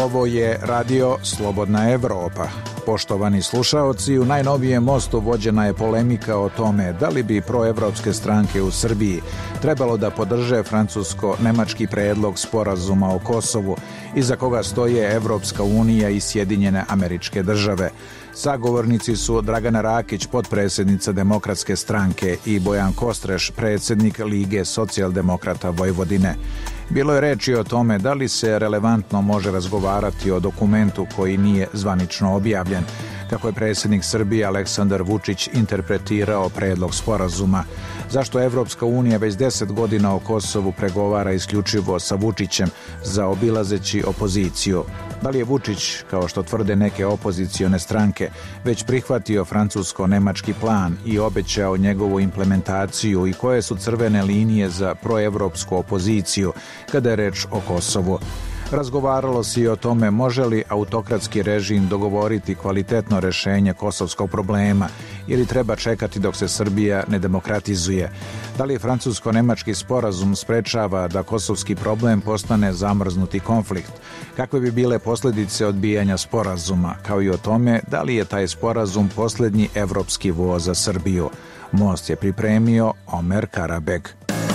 Ovo je Radio Slobodna Evropa. Poštovani slušaoci, u najnovijem mostu vođena je polemika o tome da li bi proevropske stranke u Srbiji trebalo da podrže francusko-nemački predlog sporazuma o Kosovu, iza koga stoje Evropska unija i Sjedinjene Američke Države. Sagovornici su Dragana Rakić, potpredsjednica Demokratske stranke, i Bojan Kostreš, predsjednik Lige socijaldemokrata Vojvodine. Bilo je reči o tome da li se relevantno može razgovarati o dokumentu koji nije zvanično objavljen, kako je predsjednik Srbije Aleksandar Vučić interpretirao predlog sporazuma. Zašto Evropska unija već 10 godina o Kosovu pregovara isključivo sa Vučićem, zaobilazeći opoziciju? Da li je Vučić, kao što tvrde neke opozicione stranke, već prihvatio francusko-nemački plan i obećao njegovu implementaciju i koje su crvene linije za proevropsku opoziciju kada je reč o Kosovu? Razgovaralo se i o tome može li autokratski režim dogovoriti kvalitetno rešenje kosovskog problema ili treba čekati dok se Srbija ne demokratizuje. Da li francusko-nemački sporazum sprečava da kosovski problem postane zamrznuti konflikt? Kakve bi bile posljedice odbijanja sporazuma, kao i o tome da li je taj sporazum posljednji evropski voz za Srbiju? Most je pripremio Omer Karabeg.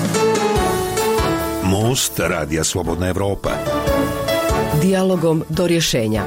Most Radija Slobodna Evropa. Dijalogom do rješenja.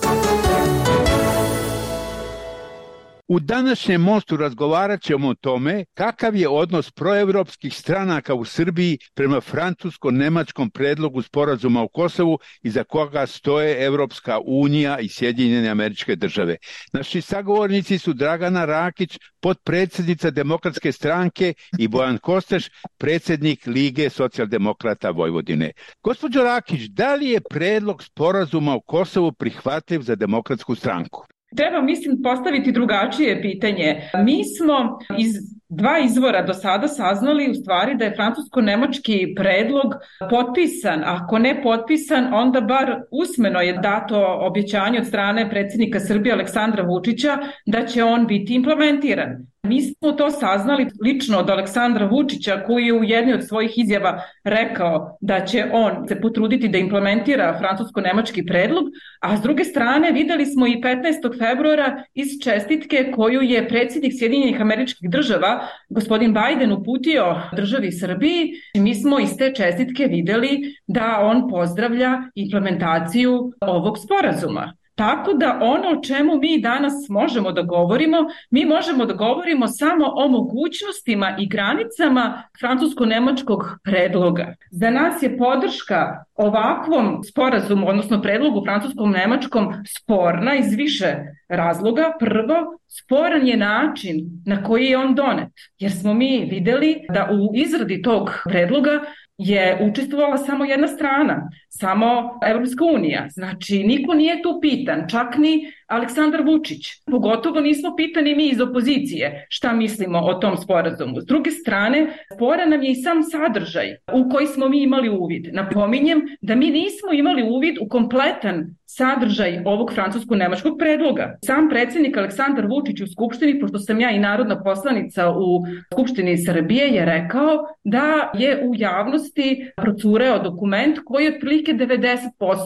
U današnjem mostu razgovarat ćemo o tome kakav je odnos proevropskih stranaka u Srbiji prema francusko-nemačkom predlogu sporazuma o Kosovu iza koga stoje Evropska unija i Sjedinjene Američke Države. Naši sagovornici su Dragana Rakić, potpredsjednica Demokratske stranke, i Bojan Kostreš, predsjednik Lige socijaldemokrata Vojvodine. Gospođo Rakić, da li je predlog sporazuma o Kosovu prihvatljiv za Demokratsku stranku? Treba, mislim, postaviti drugačije pitanje. Mi smo iz dva izvora do sada saznali u stvari da je francusko-nemački predlog potpisan. Ako ne potpisan, onda bar usmeno je dato objećanje od strane predsjednika Srbije Aleksandra Vučića da će on biti implementiran. Mi smo to saznali lično od Aleksandra Vučića, koji je u jednoj od svojih izjava rekao da će on se potruditi da implementira francusko-nemački predlog, a s druge strane videli smo i 15. februara iz čestitke koju je predsjednik Sjedinjenih Američkih Država, gospodin Biden, uputio državi Srbiji. Mi smo iz te čestitke videli da on pozdravlja implementaciju ovog sporazuma. Tako da ono o čemu mi danas možemo da govorimo, mi možemo da govorimo samo o mogućnostima i granicama francusko-nemačkog predloga. Za nas je podrška ovakvom sporazumu, odnosno predlogu francuskom-nemačkom, sporna iz više razloga. Prvo, sporan je način na koji je on donet, jer smo mi videli da u izradi tog predloga je učestvovala samo jedna strana, samo Evropska unija. Znači, niko nije tu pitan, čak ni Aleksandar Vučić. Pogotovo nismo pitani mi iz opozicije šta mislimo o tom sporazumu. S druge strane, sporan nam je i sam sadržaj u koji smo mi imali uvid. Napominjem da mi nismo imali uvid u kompletan sadržaj ovog francusko-nemačkog predloga. Sam predsjednik Aleksandar Vučić u Skupštini, pošto sam ja i narodna poslanica u Skupštini Srbije, je rekao da je u javnosti procureo dokument koji je otprilike 90%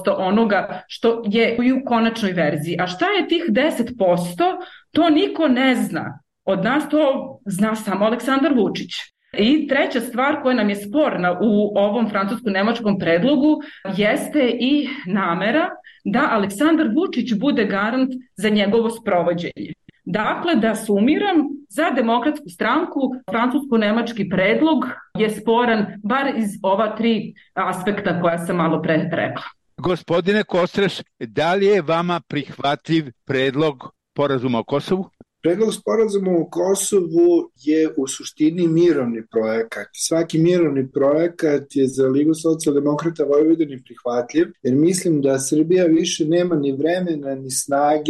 onoga što je i u konačnoj verziji. A šta je tih 10%? To niko ne zna. Od nas to zna samo Aleksandar Vučić. I treća stvar koja nam je sporna u ovom francusko-nemačkom predlogu jeste i namera da Aleksandar Vučić bude garant za njegovo sprovođenje. Dakle, da sumiram, za Demokratsku stranku francusko-nemački predlog je sporan bar iz ova tri aspekta koja sam malo pre rekla. Gospodine Kostreš, da li je vama prihvatljiv predlog sporazuma o Kosovu? Predlog sporazuma o Kosovu je u suštini mirovni projekat. Svaki mirovni projekat je za Ligu socijaldemokrata Vojvodine prihvatljiv, jer mislim da Srbija više nema ni vremena ni snage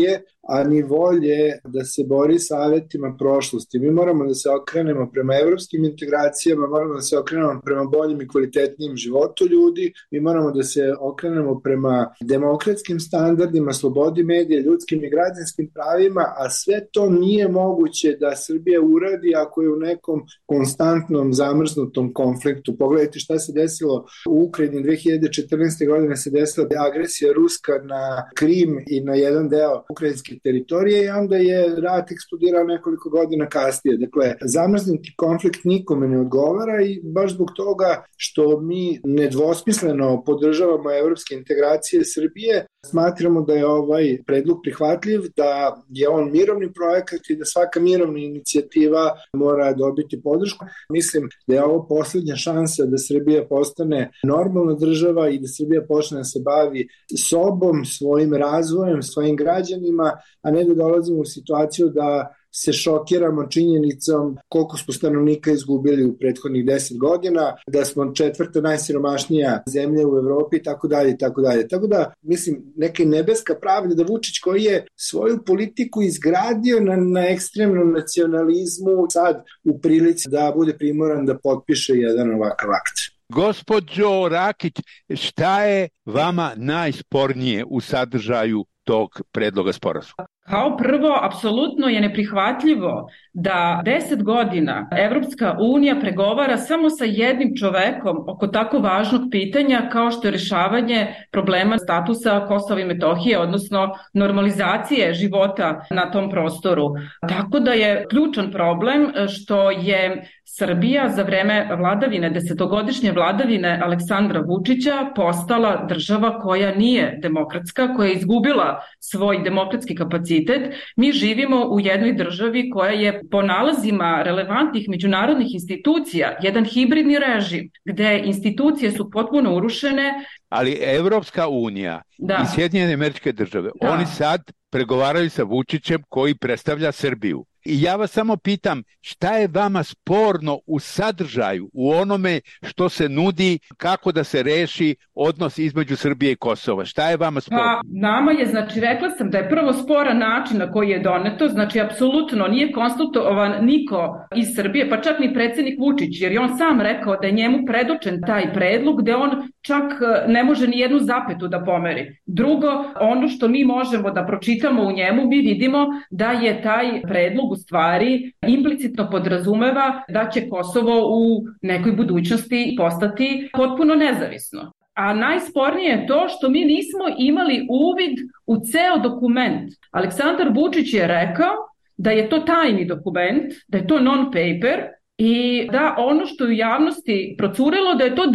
a ni volje da se bori savetima prošlosti. Mi moramo da se okrenemo prema evropskim integracijama, moramo da se okrenemo prema boljim i kvalitetnijim životu ljudi, mi moramo da se okrenemo prema demokratskim standardima, slobodi medija, ljudskim i građanskim pravima, a sve to nije moguće da Srbija uradi ako je u nekom konstantnom zamrznutom konfliktu. Pogledajte šta se desilo u Ukrajini 2014. godine, se desila agresija ruska na Krim i na jedan deo ukrajinske teritorije i onda je rat eksplodirao nekoliko godina kasnije. Dakle, zamrznuti konflikt nikome ne odgovara i baš zbog toga što mi nedvosmisleno podržavamo evropske integracije Srbije, smatramo da je ovaj predlog prihvatljiv, da je on mirovni projekat i da svaka mirovna inicijativa mora dobiti podršku. Mislim da je ovo poslednja šansa da Srbija postane normalna država i da Srbija počne da se bavi sobom, svojim razvojem, svojim građanima, a ne da dolazimo u situaciju da se šokiramo činjenicom koliko smo stanovnika izgubili u prethodnih 10 godina, da smo četvrta najsiromašnija zemlja u Evropi i tako dalje, tako dalje. Tako da, mislim, neka nebeska pravda da Vučić koji je svoju politiku izgradio na ekstremnom nacionalizmu, sad u prilici da bude primoran da potpiše jedan ovakav akt. Gospođo Rakić, šta je vama najspornije u sadržaju tog predloga sporazuma? Kao prvo, apsolutno je neprihvatljivo da 10 godina Evropska unija pregovara samo sa jednim čovekom oko tako važnog pitanja kao što je rešavanje problema statusa Kosova i Metohije, odnosno normalizacije života na tom prostoru. Tako da je ključan problem što je Srbija za vreme vladavine, desetogodišnje vladavine Aleksandra Vučića postala država koja nije demokratska, koja je izgubila svoj demokratski kapacitet. Mi živimo u jednoj državi koja je po nalazima relevantnih međunarodnih institucija jedan hibridni režim, gde institucije su potpuno urušene. Ali Evropska unija i Sjedinjene Američke Države, oni sad pregovaraju sa Vučićem koji predstavlja Srbiju. I ja vas samo pitam, šta je vama sporno u sadržaju, u onome što se nudi, kako da se reši odnos između Srbije i Kosova? Šta je vama sporno? Pa, nama je, znači, rekla sam da je prvo sporan način na koji je doneto, znači, apsolutno nije konsultovan niko iz Srbije, pa čak ni predsjednik Vučić, jer je on sam rekao da je njemu predočen taj predlog, gde on čak ne može ni jednu zapetu da pomeri. Drugo, ono što mi možemo da pročitamo u njemu, mi vidimo da je taj predlog u stvari implicitno podrazumeva da će Kosovo u nekoj budućnosti postati potpuno nezavisno. A najspornije je to što mi nismo imali uvid u ceo dokument. Aleksandar Vučić je rekao da je to tajni dokument, da je to non-paper i da ono što je u javnosti procurelo da je to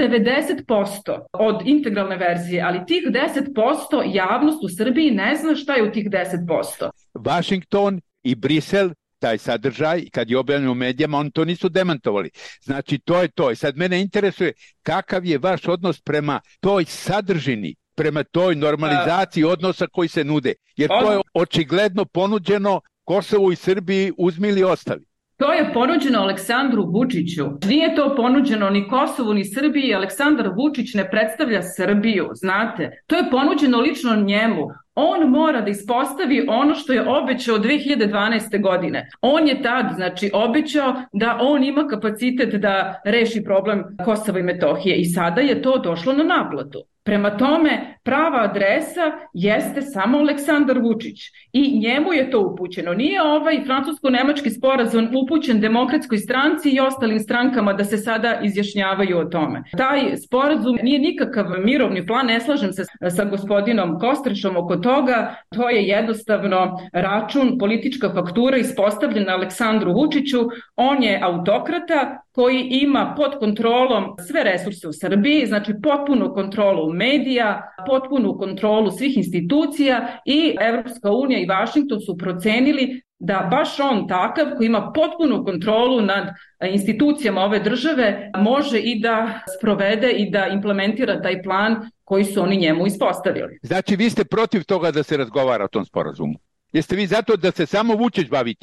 90% od integralne verzije, ali tih 10% javnost u Srbiji ne zna šta je u tih 10%. Washington i Brisel taj sadržaj, kad je objavljeno u medijama, oni to nisu demantovali. Znači, to je to. I sad mene interesuje kakav je vaš odnos prema toj sadržini, prema toj normalizaciji odnosa koji se nude. Jer to je očigledno ponuđeno Kosovu i Srbiji, uzmi ili ostavi. To je ponuđeno Aleksandru Vučiću. Nije to ponuđeno ni Kosovu ni Srbiji. Aleksandar Vučić ne predstavlja Srbiju, znate. To je ponuđeno lično njemu. On mora da ispostavi ono što je obećao 2012. godine. On je tad, znači, obećao da on ima kapacitet da reši problem Kosova i Metohije i sada je to došlo na naplatu. Prema tome, prava adresa jeste samo Aleksandar Vučić i njemu je to upućeno. Nije ovaj francusko-nemački sporazum upućen Demokratskoj stranci i ostalim strankama da se sada izjašnjavaju o tome. Taj sporazum nije nikakav mirovni plan, ne slažem se sa gospodinom Kostrešom oko toga, to je jednostavno račun, politička faktura ispostavljena Aleksandru Vučiću. On je autokrata koji ima pod kontrolom sve resurse u Srbiji, znači potpunu kontrolu medija, potpunu kontrolu svih institucija i Evropska unija i Vašington su procenili da baš on takav koji ima potpunu kontrolu nad institucijama ove države može i da sprovede i da implementira taj plan koji su oni njemu ispostavili. Znači vi ste protiv toga da se razgovara o tom sporazumu? Jeste vi zato da se samo Vučić bavi time?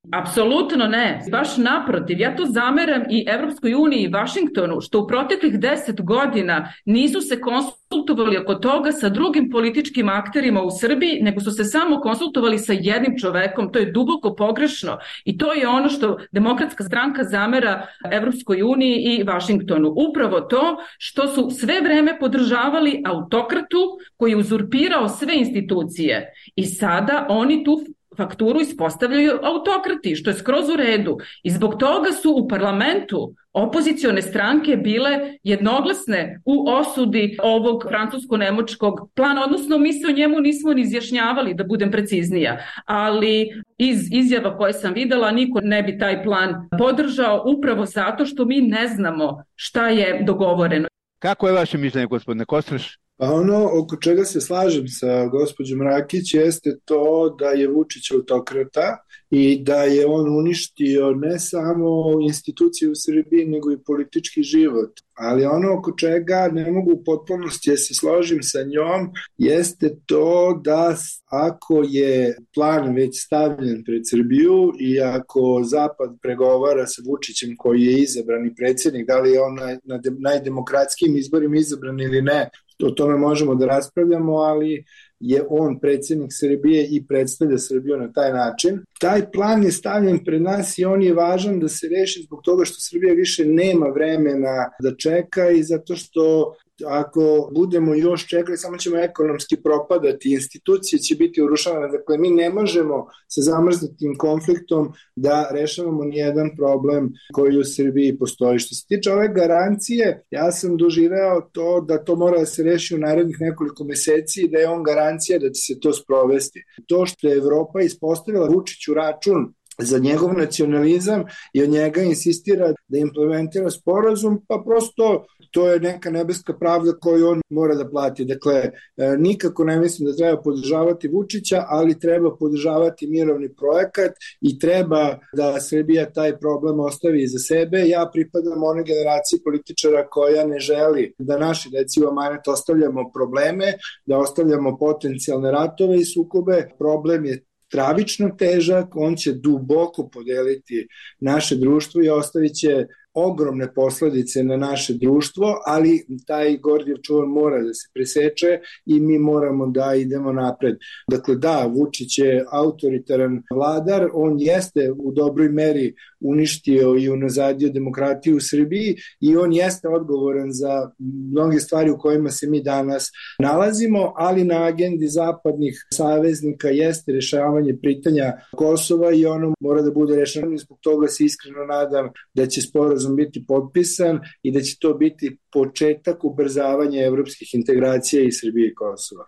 Apsolutno ne. Baš naprotiv. Ja to zameram i Evropskoj uniji i Vašingtonu, što u proteklih 10 godina nisu se konsultovali oko toga sa drugim političkim akterima u Srbiji, nego su se samo konsultovali sa jednim čovekom. To je duboko pogrešno i to je ono što Demokratska stranka zamera Evropskoj uniji i Vašingtonu. Upravo to što su sve vreme podržavali autokratu koji je uzurpirao sve institucije i sada oni tu fakturu ispostavljaju autokrati, što je skroz u redu. I zbog toga su u parlamentu opozicione stranke bile jednoglasne u osudi ovog francusko-nemačkog plana, odnosno mi se o njemu nismo ni izjašnjavali, da budem preciznija, ali iz izjava koje sam videla niko ne bi taj plan podržao upravo zato što mi ne znamo šta je dogovoreno. Kako je vaše mišljenje, gospodine Kostreš? Pa ono oko čega se slažem sa gospođom Rakić jeste to da je Vučić autokrata i da je on uništio ne samo institucije u Srbiji, nego i politički život. Ali ono oko čega ne mogu u potpunosti da se složim sa njom jeste to da ako je plan već stavljen pred Srbiju i ako Zapad pregovara sa Vučićem koji je izabrani predsjednik, da li je on na najdemokratskijim izborima izabran ili ne, o tome možemo da raspravljamo, ali je on predsjednik Srbije i predstavlja Srbiju na taj način. Taj plan je stavljen pred nas i on je važan da se reši zbog toga što Srbija više nema vremena da čeka i zato što ako budemo još čekali, samo ćemo ekonomski propadati, institucije će biti urušavane. Dakle, mi ne možemo sa zamrznutim konfliktom da rešavamo nijedan problem koji u Srbiji postoji. Što se tiče ove garancije, ja sam doživeo to da to mora da se reši u narednih nekoliko meseci i da je on garancija da će se to sprovesti. To što je Evropa ispostavila Vučiću račun za njegov nacionalizam i od njega insistira da implementira sporazum, pa prosto to je neka nebeska pravda koju on mora da plati. Dakle, nikako ne mislim da treba podržavati Vučića, ali treba podržavati mirovni projekat i treba da Srbija taj problem ostavi iza sebe. Ja pripadam onoj generaciji političara koja ne želi da naši deci u amanet ostavljamo probleme, da ostavljamo potencijalne ratove i sukobe. Problem je stravično težak, on će duboko podeliti naše društvo i ostavit će ogromne posledice na naše društvo, ali taj Gordijev čuvar mora da se preseče i mi moramo da idemo napred. Dakle, da, Vučić je autoritaran vladar, on jeste u dobroj meri uništio i unazadio demokratiju u Srbiji i on jeste odgovoran za mnoge stvari u kojima se mi danas nalazimo, ali na agendi zapadnih saveznika jeste rešavanje pitanja Kosova i ono mora da bude rešeno. Zbog toga se iskreno nadam da će sporazum biti potpisan i da će to biti početak ubrzavanja evropskih integracija i Srbije i Kosova.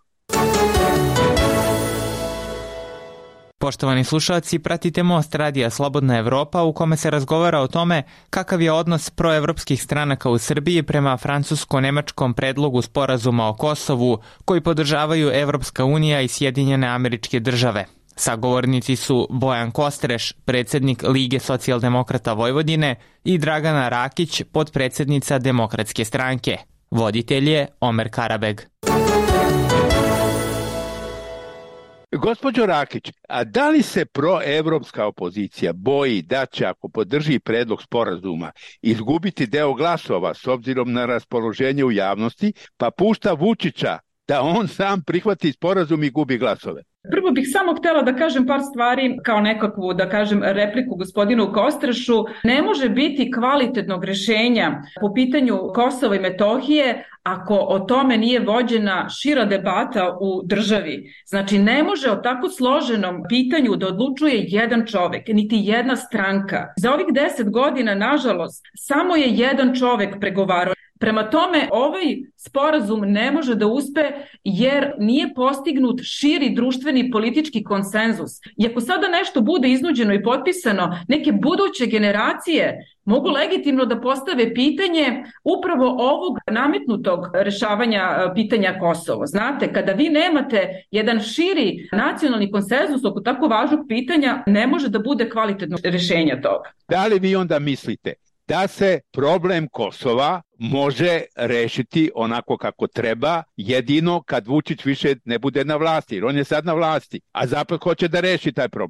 Poštovani slušalci, pratite Most radija Slobodna Evropa u kome se razgovara o tome kakav je odnos proevropskih stranaka u Srbiji prema francusko-nemačkom predlogu sporazuma o Kosovu koji podržavaju Evropska unija i Sjedinjene Američke Države. Sagovornici su Bojan Kostreš, predsjednik Lige socijaldemokrata Vojvodine i Dragana Rakić, potpredsjednica Demokratske stranke. Voditelj je Omer Karabeg. Gospođo Rakić, a da li se proevropska opozicija boji da će, ako podrži predlog sporazuma, izgubiti deo glasova s obzirom na raspoloženje u javnosti, pa pušta Vučića da on sam prihvati sporazum i gubi glasove? Prvo bih samo htela da kažem par stvari kao nekakvu, da kažem, repliku gospodinu Kostrešu. Ne može biti kvalitetnog rešenja po pitanju Kosova i Metohije ako o tome nije vođena šira debata u državi. Znači, ne može o tako složenom pitanju da odlučuje jedan čovek, niti jedna stranka. Za ovih 10 godina, nažalost, samo je jedan čovek pregovarao. Prema tome, ovaj sporazum ne može da uspe jer nije postignut širi društveni politički konsenzus. I ako sada nešto bude iznuđeno i potpisano, neke buduće generacije mogu legitimno da postave pitanje upravo ovog nametnutog rešavanja pitanja Kosovo. Znate, kada vi nemate jedan širi nacionalni konsenzus oko tako važnog pitanja, ne može da bude kvalitetno rešenja toga. Da li vi onda mislite da se problem Kosova može rešiti onako kako treba, jedino kad Vučić više ne bude na vlasti, jer on je sad na vlasti, a Zapad hoće da reši taj problem?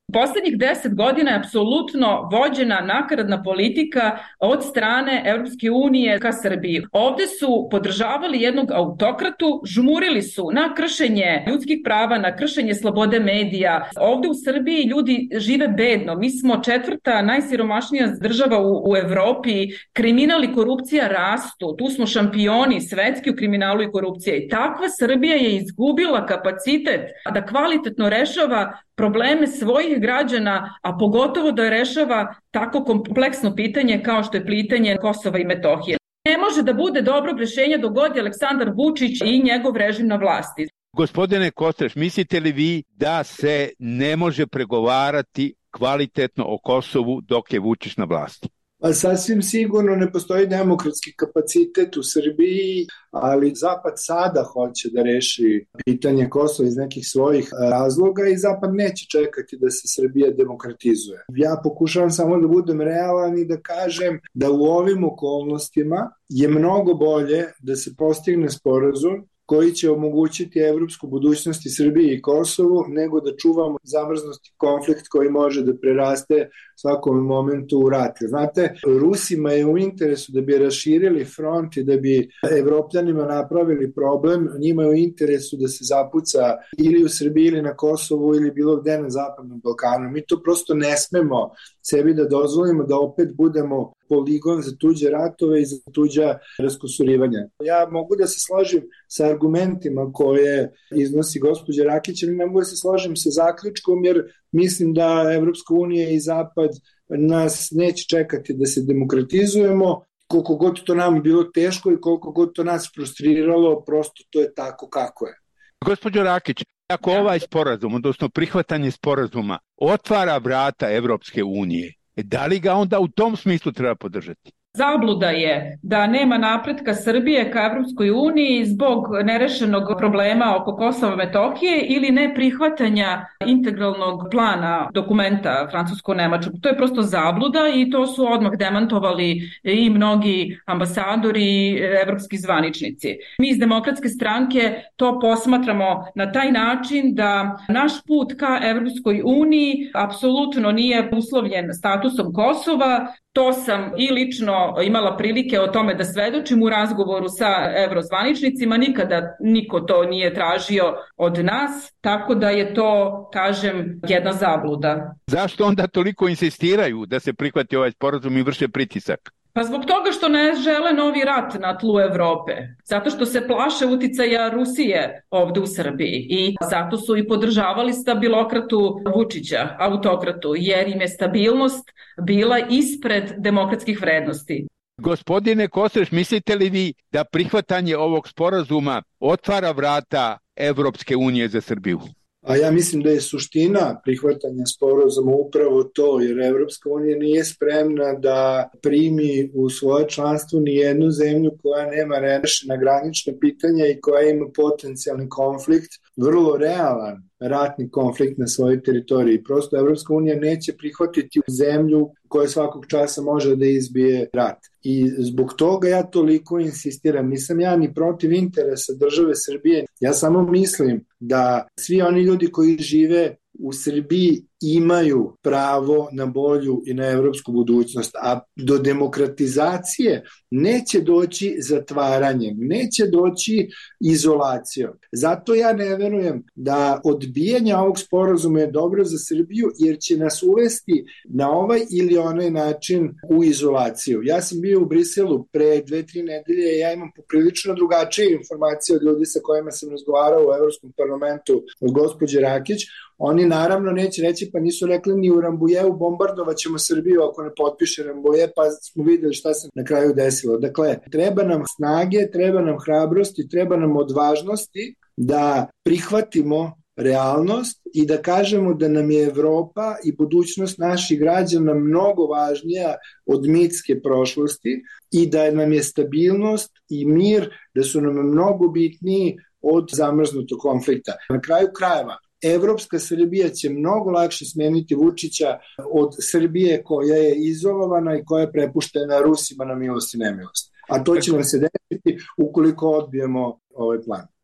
Poslednjih 10 godina je apsolutno vođena nakaradna politika od strane Evropske unije ka Srbiji. Ovde su podržavali jednog autokratu, žmurili su na kršenje ljudskih prava, na kršenje slobode medija. Ovde u Srbiji ljudi žive bedno. Mi smo 4. najsiromašnija država u Evropi. Kriminal i korupcija rastu. Tu smo šampioni svetski u kriminalu i korupciji. I takva Srbija je izgubila kapacitet da kvalitetno rešava probleme svojih građana, a pogotovo da rešava tako kompleksno pitanje kao što je pitanje Kosova i Metohije. Ne može da bude dobrog rešenja dok god je Aleksandar Vučić i njegov režim na vlasti. Gospodine Kostreš, mislite li vi da se ne može pregovarati kvalitetno o Kosovu dok je Vučić na vlasti? Pa sasvim sigurno ne postoji demokratski kapacitet u Srbiji, ali Zapad sada hoće da reši pitanje Kosova iz nekih svojih razloga i Zapad neće čekati da se Srbija demokratizuje. Ja pokušavam samo da budem realan i da kažem da u ovim okolnostima je mnogo bolje da se postigne sporazum koji će omogućiti evropsku budućnost i Srbiji i Kosovu, nego da čuvamo zamrznuti konflikt koji može da preraste svakom momentu u rat. Znate, Rusima je u interesu da bi raširili front i da bi Evropljanima napravili problem, njima je u interesu da se zapuca ili u Srbiji ili na Kosovu ili bilo gde na Zapadnom Balkanu. Mi to prosto ne smemo sebi da dozvolimo da opet budemo poligon za tuđe ratove i za tuđa raskosurivanja. Ja mogu da se složim sa argumentima koje iznosi gospođa Rakić, ali ne mogu da se složim sa zaključkom, jer mislim da Evropska unija i Zapad nas neće čekati da se demokratizujemo. Koliko god to nam bilo teško i koliko god to nas frustriralo, prosto to je tako kako je. Gospođo Rakić, ako ovaj sporazum, odnosno prihvatanje sporazuma, otvara vrata Evropske unije, da li ga onda u tom smislu treba podržati? Zabluda je da nema napretka Srbije ka Evropskoj uniji zbog nerešenog problema oko Kosova i Metohije ili neprihvatanja integralnog plana dokumenta francusko-nemačkog. To je prosto zabluda i to su odmah demantovali i mnogi ambasadori i evropski zvaničnici. Mi iz Demokratske stranke to posmatramo na taj način da naš put ka Evropskoj uniji apsolutno nije uslovljen statusom Kosova. To sam i lično imala prilike o tome da svedočim u razgovoru sa evrozvaničnicima, nikada niko to nije tražio od nas, tako da je to, kažem, jedna zabluda. Zašto onda toliko insistiraju da se prihvati ovaj sporazum i vrše pritisak? Pa zbog toga što ne žele novi rat na tlu Evrope, zato što se plaše uticaja Rusije ovde u Srbiji i zato su i podržavali stabilokratu Vučića, autokratu, jer im je stabilnost bila ispred demokratskih vrednosti. Gospodine Kostreš, mislite li vi da prihvatanje ovog sporazuma otvara vrata Evropske unije za Srbiju? A ja mislim da je suština prihvatanja sporazuma upravo to, jer Evropska unija nije spremna da primi u svoje članstvo ni jednu zemlju koja nema rešena granična pitanja i koja ima potencijalni konflikt, vrlo realan ratni konflikt na svojoj teritoriji. Prosto Evropska unija neće prihvatiti zemlju koja svakog časa može da izbije rat. I zbog toga ja toliko insistiram. Nisam ja ni protiv interesa države Srbije. Ja samo mislim da svi oni ljudi koji žive u Srbiji imaju pravo na bolju i na evropsku budućnost, a do demokratizacije neće doći zatvaranjem, neće doći izolacijom. Zato ja ne verujem da odbijanje ovog sporazuma je dobro za Srbiju, jer će nas uvesti na ovaj ili onaj način u izolaciju. Ja sam bio u Briselu pre 2-3 nedelje i ja imam poprilično drugačije informacije od ljudi sa kojima sam razgovarao u Evropskom parlamentu, od gospođe Rakić. Oni naravno neće reći, pa nisu rekli ni u Rambujevu bombardovat ćemo Srbiju ako ne potpiše Rambuje, pa smo videli šta se na kraju desilo. Dakle, treba nam snage, treba nam hrabrosti, treba nam odvažnosti da prihvatimo realnost i da kažemo da nam je Evropa i budućnost naših građana mnogo važnija od mitske prošlosti i da nam je stabilnost i mir, da su nam mnogo bitniji od zamrznutog konflikta. Na kraju krajeva, Evropska Srbija će mnogo lakše smeniti Vučića od Srbije koja je izolovana i koja je prepuštena Rusima na milost i nemilost. A to će nam se desiti ukoliko odbijemo ovaj plan.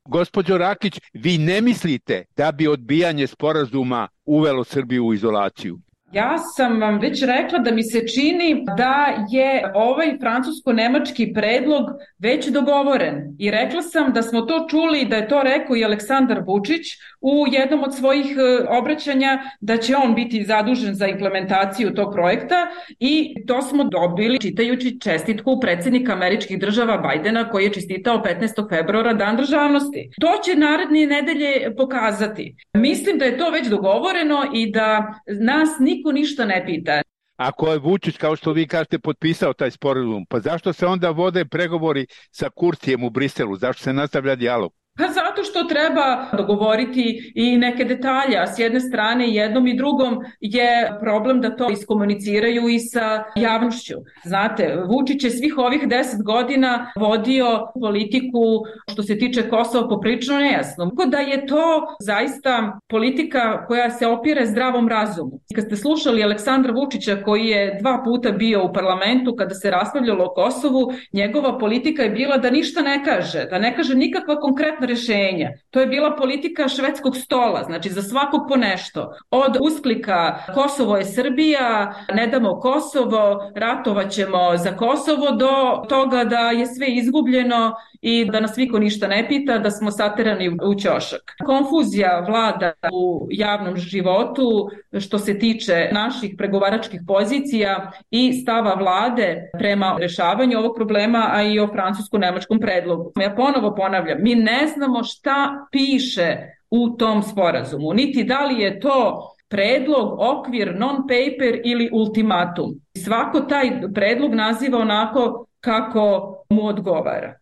Gospođo Rakić, vi ne mislite da bi odbijanje sporazuma uvelo Srbiju u izolaciju? Ja sam vam već rekla da mi se čini da je ovaj francusko-nemački predlog već dogovoren i rekla sam da smo to čuli, da je to rekao i Aleksandar Vučić u jednom od svojih obraćanja, da će on biti zadužen za implementaciju tog projekta i to smo dobili čitajući čestitku predsjednika Američkih država Bajdena koji je čestitao 15. februara Dan državnosti. To će naredne nedelje pokazati. Mislim da je to već dogovoreno i da nas niko ništa ne pita. Ako je Vučić, kao što vi kažete, potpisao taj sporazum, pa zašto se onda vode pregovori sa Kurtijem u Briselu? Zašto se nastavlja dijalog? Pa zato što treba dogovoriti i neke detalje, a s jedne strane jednom i drugom je problem da to iskomuniciraju i sa javnošću. Znate, Vučić je svih ovih 10 godina vodio politiku što se tiče Kosova poprilično nejasno. Tako da je to zaista politika koja se opire zdravom razumu. Kad ste slušali Aleksandra Vučića koji je 2 puta bio u parlamentu kada se raspravljalo o Kosovu, njegova politika je bila da ništa ne kaže, da ne kaže nikakva konkretna rešenja. To je bila politika švedskog stola, znači za svakog po nešto. Od usklika Kosovo je Srbija, ne damo Kosovo, ratovaćemo za Kosovo, do toga da je sve izgubljeno i da nas niko ništa ne pita, da smo saterani u ćošak. Konfuzija vlada u javnom životu što se tiče naših pregovaračkih pozicija i stava vlade prema rešavanju ovog problema, a i o francusko-nemačkom predlogu. Ja ponovo ponavljam, mi ne znamo šta piše u tom sporazumu, niti da li je to predlog, okvir, non-paper ili ultimatum. Svako taj predlog naziva onako kako mu odgovara.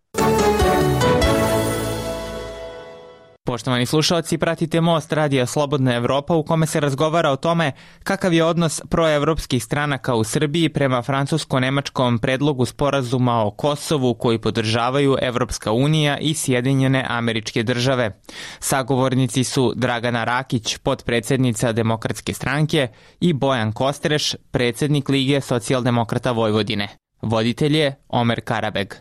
Poštovani slušalci, pratite Most Radija Slobodna Evropa u kome se razgovara o tome kakav je odnos proevropskih stranaka u Srbiji prema francusko-nemačkom predlogu sporazuma o Kosovu koji podržavaju Evropska unija i Sjedinjene Američke Države. Sagovornici su Dragana Rakić, potpredsednica Demokratske stranke, i Bojan Kostreš, predsednik Lige socijaldemokrata Vojvodine. Voditelj je Omer Karabeg.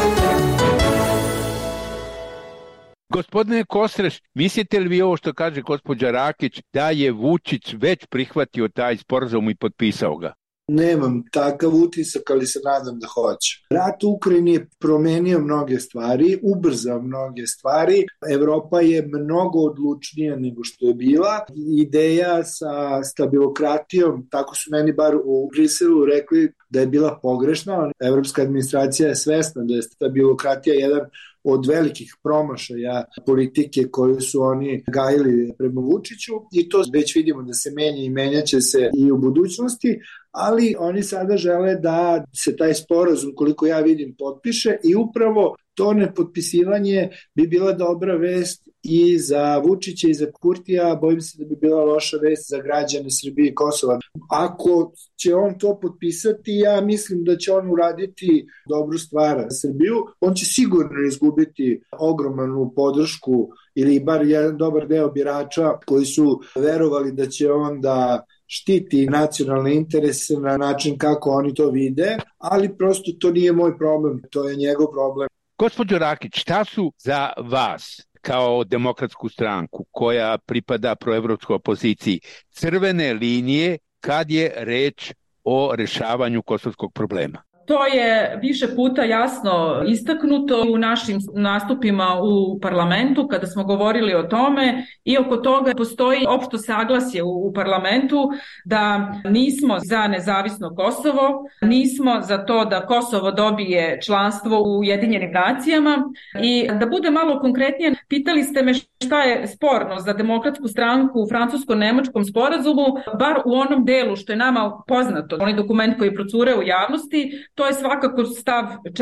Gospodine Kostreš, mislite li vi ovo što kaže gospođa Rakić da je Vučić već prihvatio taj sporazum i potpisao ga? Nemam takav utisak, ali se nadam da hoće. Rat u Ukrajini je promenio mnoge stvari, ubrzao mnoge stvari. Evropa je mnogo odlučnija nego što je bila. Ideja sa stabilokratijom, tako su meni bar u Briselu rekli da je bila pogrešna. Evropska administracija je svesna da je stabilokratija jedan od velikih promašaja politike koju su oni gajili prema Vučiću i to već vidimo da se menja i menjaće se i u budućnosti, ali oni sada žele da se taj sporazum, koliko ja vidim, potpiše i upravo to nepotpisivanje bi bila dobra vest i za Vučića i za Kurtija, bojim se da bi bila loša vest za građane Srbije i Kosova. Ako će on to potpisati, ja mislim da će on uraditi dobru stvar za Srbiju. On će sigurno izgubiti ogromnu podršku ili bar jedan dobar deo birača koji su verovali da će on da štiti nacionalne interese na način kako oni to vide, ali prosto to nije moj problem, to je njegov problem. Gospođo Rakić, šta su za vas kao demokratsku stranku koja pripada proevropskoj opoziciji crvene linije kad je reč o rešavanju kosovskog problema? To je više puta jasno istaknuto u našim nastupima u parlamentu kada smo govorili o tome i oko toga postoji opšto saglasje u parlamentu da nismo za nezavisno Kosovo, nismo za to da Kosovo dobije članstvo u Ujedinjenim nacijama i da bude malo konkretnije, pitali ste me šta je sporno za demokratsku stranku u francusko-nemačkom sporazumu, bar u onom delu što je nama poznato, onaj dokument koji procure u javnosti. To je svakako stav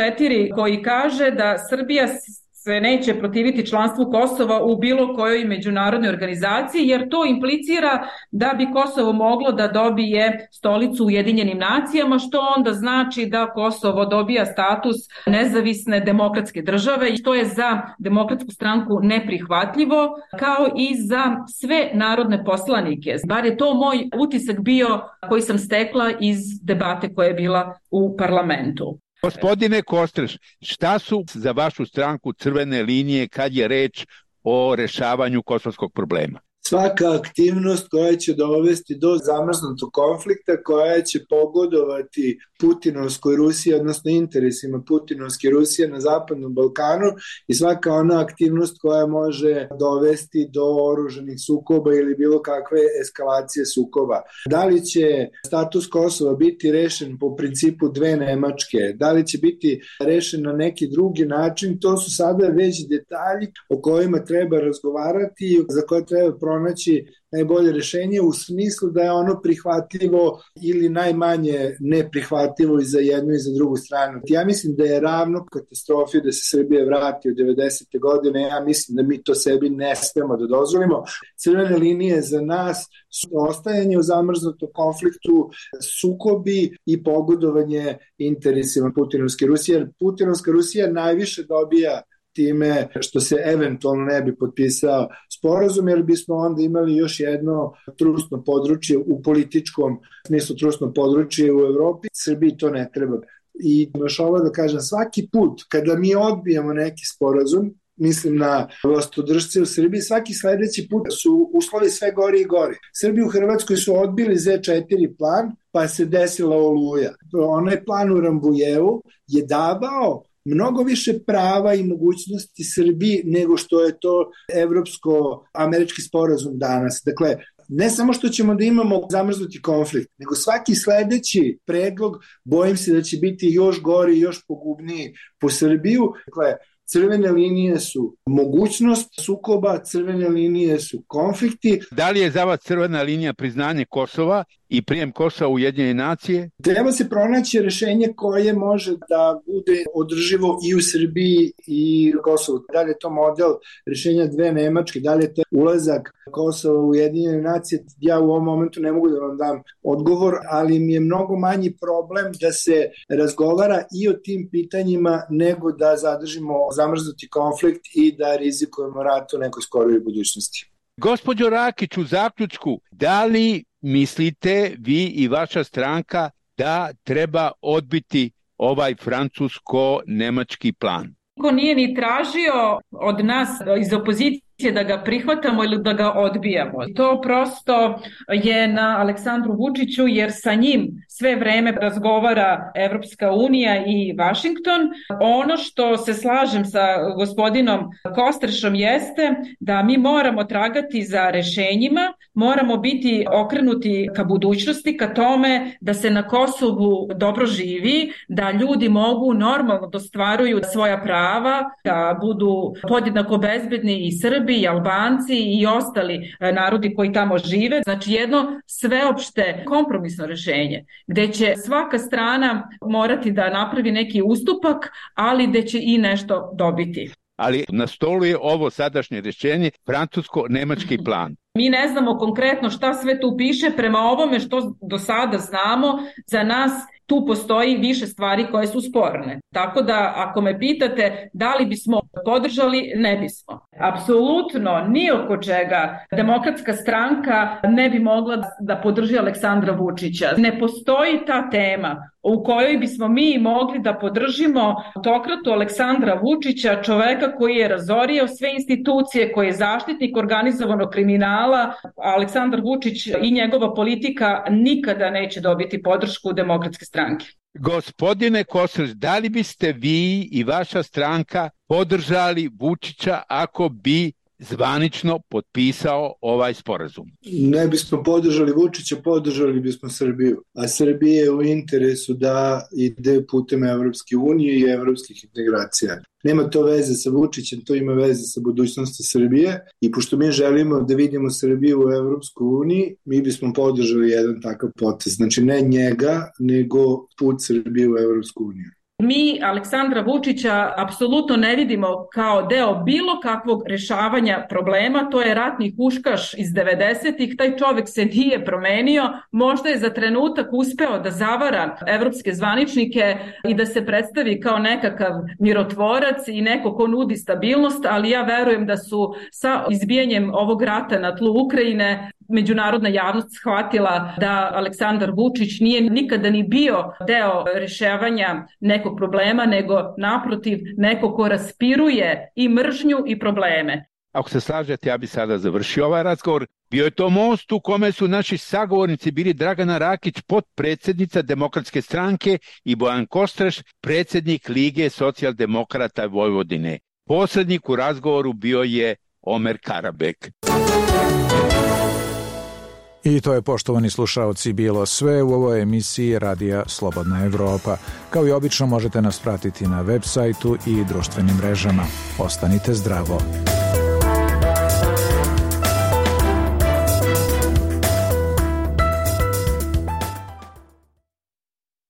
4 koji kaže da Srbija se neće protiviti članstvu Kosova u bilo kojoj međunarodnoj organizaciji, jer to implicira da bi Kosovo moglo da dobije stolicu u Ujedinjenim nacijama, što onda znači da Kosovo dobija status nezavisne demokratske države i to je za demokratsku stranku neprihvatljivo, kao i za sve narodne poslanike. Bar je to moj utisak bio koji sam stekla iz debate koja je bila u parlamentu. Gospodine Kostreš, šta su za vašu stranku crvene linije kad je reč o rešavanju kosovskog problema? Svaka aktivnost koja će dovesti do zamrznutog konflikta, koja će pogodovati Putinovskoj Rusiji, odnosno interesima Putinovske Rusije na Zapadnom Balkanu, i svaka ona aktivnost koja može dovesti do oružanih sukoba ili bilo kakve eskalacije sukoba. Da li će status Kosova biti rešen po principu dve Nemačke, da li će biti rešen na neki drugi način, to su sada već detalji o kojima treba razgovarati i za koje treba pronaći najbolje rešenje u smislu da je ono prihvatljivo ili najmanje neprihvatljivo i za jednu i za drugu stranu. Ja mislim da je ravno katastrofi da se Srbija vrati u 90. godine, ja mislim da mi to sebi ne smemo da dozvolimo. Crvene linije za nas su ostajanje u zamrznutom konfliktu, sukobi i pogodovanje interesima Putinovske Rusije, jer Putinovska Rusija najviše dobija time što se eventualno ne bi potpisao sporazum, jer bismo onda imali još jedno trusno područje u političkom smislu, trusno područje u Evropi. Srbiji to ne treba. I još ovo da kažem, svaki put kada mi odbijamo neki sporazum, mislim na vlastodržce u Srbiji, svaki sledeći put su uslovi sve gori i gori. Srbi u Hrvatskoj su odbili Z4 plan, pa se desila Oluja. Onaj plan u Rambujevu je davao mnogo više prava i mogućnosti Srbiji nego što je to evropsko-američki sporazum danas. Dakle, ne samo što ćemo da imamo zamrznuti konflikt, nego svaki sledeći predlog bojim se da će biti još gori i još pogubniji po Srbiju. Dakle, crvene linije su mogućnost sukoba, crvene linije su konflikti. Da li je za vas crvena linija priznanje Kosova i prijem Kosova u Ujedinjene nacije? Treba se pronaći rešenje koje može da bude održivo i u Srbiji i u Kosovu. Da li je to model rešenja dve Nemačke, da li je to ulazak Kosova u Ujedinjene nacije? Ja u ovom momentu ne mogu da vam dam odgovor, ali mi je mnogo manji problem da se razgovara i o tim pitanjima nego da zadržimo zamrznuti konflikt i da rizikujemo rat u nekoj skorijoj budućnosti. Gospođo Rakić, u zaključku, da li mislite vi i vaša stranka da treba odbiti ovaj francusko-nemački plan? Niko nije ni tražio od nas iz opozicije da ga prihvatamo ili da ga odbijamo. To prosto je na Aleksandru Vučiću, jer sa njim sve vreme razgovara Evropska unija i Vašington. Ono što se slažem sa gospodinom Kostrešom jeste da mi moramo tragati za rešenjima, moramo biti okrenuti ka budućnosti, ka tome da se na Kosovu dobro živi, da ljudi mogu normalno da ostvaruju svoja prava, da budu podjednako bezbedni i Srbi, i Albanci i ostali narodi koji tamo žive. Znači jedno sveopšte kompromisno rešenje gde će svaka strana morati da napravi neki ustupak, ali gde će i nešto dobiti. Ali na stolu je ovo sadašnje rešenje, francusko-nemački plan. Mi ne znamo konkretno šta sve tu piše, prema ovome što do sada znamo, za nas tu postoji više stvari koje su sporne. Tako da ako me pitate da li bismo podržali, ne bismo. Apsolutno ni oko čega Demokratska stranka ne bi mogla da podrži Aleksandra Vučića. Ne postoji ta tema u kojoj bismo mi mogli da podržimo autokratu Aleksandra Vučića, čoveka koji je razorio sve institucije, koji je zaštitnik organizovanog kriminala. Aleksandar Vučić i njegova politika nikada neće dobiti podršku Demokratske stranke. Gospodine Kostreš, da li biste vi i vaša stranka podržali Vučića ako bi zvanično potpisao ovaj sporazum? Ne bismo podržali Vučića, podržali bismo Srbiju. A Srbije je u interesu da ide putem Evropske unije i evropskih integracija. Nema to veze sa Vučićem, to ima veze sa budućnosti Srbije i pošto mi želimo da vidimo Srbiju u Evropskoj uniji, mi bismo podržali jedan takav potez. Znači ne njega, nego put Srbije u Evropsku uniju. Mi Aleksandra Vučića apsolutno ne vidimo kao deo bilo kakvog rešavanja problema, to je ratni huškaš iz 90-ih, taj čovek se nije promenio, možda je za trenutak uspeo da zavara evropske zvaničnike i da se predstavi kao nekakav mirotvorac i neko ko nudi stabilnost, ali ja verujem da su sa izbijanjem ovog rata na tlu Ukrajine međunarodna javnost shvatila da Aleksandar Vučić nije nikada ni bio deo rešavanja nekog problema, nego naprotiv neko ko raspiruje i mržnju i probleme. Ako se slažete, ja bi sada završio ovaj razgovor. Bio je to most u kome su naši sagovornici bili Dragana Rakić, potpredsjednica Demokratske stranke, i Bojan Kostreš, predsjednik Lige socijaldemokrata Vojvodine. Posrednik u razgovoru bio je Omer Karabek. I to je, poštovani slušaoci, bilo sve u ovoj emisiji Radija Slobodna Evropa. Kao i obično možete nas pratiti na web sajtu i društvenim mrežama. Ostanite zdravo.